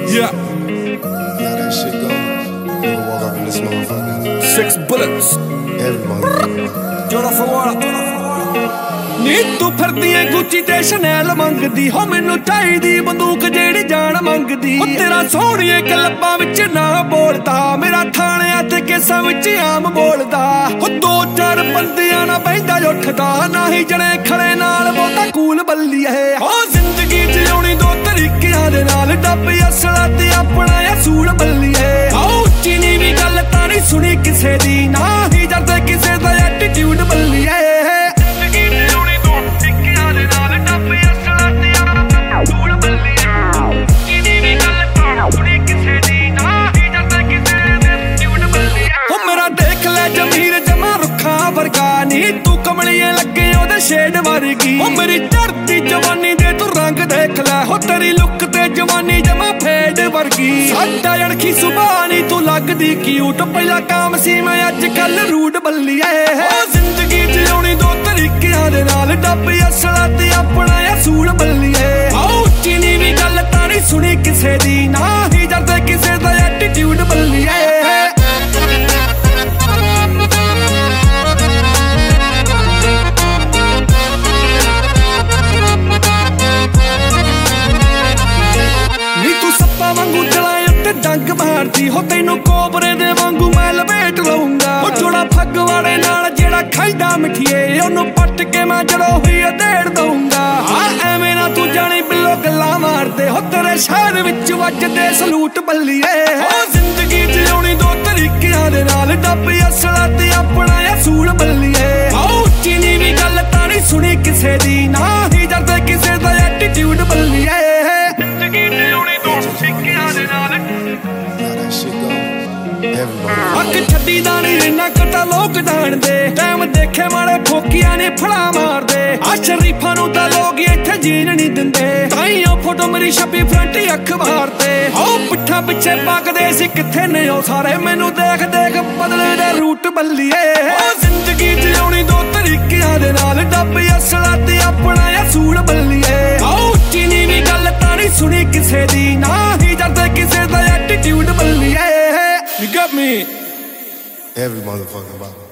Yeah. How that shit go? You can walk up in this motherfucker. 6 bullets. Every motherfucker. ਜੋੜਾ ਫਵਾਰਾ ਨੀ ਤੂੰ ਫਿਰਦੀ ਐ ਗੁੱਚੀ ਤੇ ਸ਼ਨੈਲ ਮੰਗਦੀ ਹੋ ਮੈਨੂੰ ਚਾਹੀਦੀ ਬੰਦੂਕ ਜਿਹੜੀ ਜਾਨ ਮੰਗਦੀ ਉਹ ਤੇਰਾ ਸੋਹਣੀਏ ਕਲੱਬਾਂ ਵਿੱਚ ਨਾ ਬੋਲਦਾ ਮੇਰਾ ਥਾਣਿਆਂ ਤੇ ਕੇਸਾਂ ਵਿੱਚ ਆਮ ਬੋਲਦਾ ਉਹ 2-4 ਬੰਦਿਆਂ ਨਾਲ ਬਹਿੰਦਾ ਉੱਠਦਾ ਨਾ ਹੀ ਜਣੇ ਖੜੇ ਨਾਲ ਬਹੁਤਾ ਕੂਲ ਬੱਲੀਏ ਉਹ ਜ਼ਿੰਦਗੀ ਜਿਉਣੀ ਦੋ ਤਰੀਕਿਆਂ ਦੇ ਨਾਲ ਡੱਬ ਅਸਲਾ ਤੇ ਆਪਣਾ ਅਸੂਲ ਬੱਲੀਏ ਆਹ ਉੱਚੀ ਨੀਵੀਂ ਗੱਲ ਤਾਂ ਨਹੀਂ ਸੁਣੀ ਕਿਸੇ ਦੀ ਨਾ ਹੀ ਜਰਦੇ ਕਿਸੇ ਦਾ ਐਟੀਟਿਊਡ ਬੱਲੀਏ ਤੂੰ ਕਮਲੀਏ ਲੱਗੇ ਉਹਦੇ ਸ਼ੇਡ ਵਰਗੀ ਉਹ ਮੇਰੀ ਧਰਤੀ ਜਵਾਨੀ ਦੇ ਤੂੰ ਰੰਗ ਦੇਖ ਲੈ ਹੋ ਤੇਰੀ ਲੁੱਕ ਤੇ ਜਵਾਨੀ ਜਮਾ ਫੇਡ ਵਰਗੀ ਸਾਡਾ ਅਣਖੀ ਸੁਭਾਅ ਨੀ ਤੂੰ ਲੱਗਦੀ ਕਿਊਟ ਪਹਿਲਾਂ ਕਾਮ ਸੀ ਮੈਂ ਅੱਜ ਕੱਲ ਰੂਡ ਬੱਲੀਏ ਉਹ ਜ਼ਿੰਦਗੀ ਜਿਉਣੀ ਦੋ ਤਰੀਕਿਆਂ ਦੇ ਨਾਲ ਡੱਬ ਅਸਲਾ ਤੇ ਆਪਣਾ ਅਸੂਲ ਬੱਲੀਏ ਆਹ ਉੱਚੀ ਨੀਵੀਂ ਗੱਲ ਤਾਂ ਨਹੀਂ ਸੁਣੀ ਕਿਸੇ ਦੀ ਨਾ ਹੀ ਜਰਦੇ ਕਿਸੇ ਦਾ ਐਟੀਟਿਊਡ ਬੱਲੀਏ ਵਾਂਗੂ ਚਲਾਏ ਉੱਤੇ ਡੰਗ ਮਾਰਦੀ ਹੋ ਤੈਨੂੰ ਕੋਬਰੇ ਦੇ ਵਾਂਗੂ ਮੈਂ ਲਪੇਟ ਲਊਂਗਾ ਉਹ ਜੋੜਾ ਫੱਗ ਵਾਲੇ ਨਾਲ ਜਿਹੜਾ ਖਾਈਦਾ ਮਿੱਠੀਏ ਉਹਨੂੰ ਪੱਟ ਕੇ ਮੈਂ ਜੜੋ ਹੋਈ ਢੇੜ ਦਊਂਗਾ ਐਵੇਂ ਨਾ ਤੂੰ ਜਾਣੀ ਬਿੱਲੋ ਗੱਲਾਂ ਮਾਰਦੇ ਹੋ ਤੇਰੇ ਸ਼ਹਿਰ ਵਿੱਚ ਵੱਜਦੇ ਸਲੂਟ ਬੱਲੀਏ ਉਹ ਜ਼ਿੰਦਗੀ ਜਿਉਣੀ ਦੋ ਤਰੀਕਿਆਂ ਦੇ ਨਾਲ ਡੱਬ ਅਸਲਾ ਤੇ ਆਪਣਾ ਅਸੂਲ ਬੱਲੀਏ ਆਹ ਉੱਚੀ ਨੀਵੀਂ ਗੱਲ ਤਾਂ ਨਹੀਂ ਸੁਣੀ ਕਿਸੇ ਦੀ ਨਾ ਹੀ ਜਰਦੇ ਕਿਸੇ ਦਾ ਐਟੀਟਿਊਡ ਬੱਲੀਏ ਅੱਖ ਛੱਡੀ ਦਾ ਨੀ ਇੰਨਾ ਕੱਟਾ ਲੋਕ ਜਾਣਦੇ ਟਾਈਮ ਦੇਖੇ ਮਾੜੇ ਫੋਕੀਆਂ ਨੇ ਫੜਾ ਮਾਰਦੇ ਆ ਸ਼ਰੀਫਾਂ ਨੂੰ ਤਾਂ ਲੋਕ ਇੱਥੇ ਜੀਣ ਨਹੀਂ ਦਿੰਦੇ ਤਾਈਓ ਫੋਟੋ ਮੇਰੀ ਛਪੀ ਫਰੰਟ ਅਖਬਾਰ ਤੇ ਉਹ ਪਿੱਠਾਂ ਪਿੱਛੇ ਪੱਕਦੇ ਸੀ ਕਿੱਥੇ ਨੇ ਉਹ ਸਾਰੇ ਮੈਨੂੰ ਦੇਖ ਦੇਖ ਬਦਲੇ ਦੇ ਰੂਟ ਬੱਲੀਏ ਉਹ ਜ਼ਿੰਦਗੀ ਜਿਉਣੀ ਦੋ ਤਰੀਕਿਆਂ ਦੇ ਨਾਲ ਡੱਬ ਅਸਲਾ ਤੇ ਆਪਣਾ ਅਸੂਲ ਬੱਲੀਏ ਆਹ ਉੱਚੀ ਨੀਵੀਂ ਗੱਲ ਤਾਂ ਨਹੀਂ ਸੁਣੀ ਕਿਸੇ ਦੀ ਨਾ ਹੀ ਜਰਦੇ ਕਿਸੇ ਦਾ ਐਟੀਟਿਊਡ ਬੱਲੀਏ You got me. Every motherfucking body.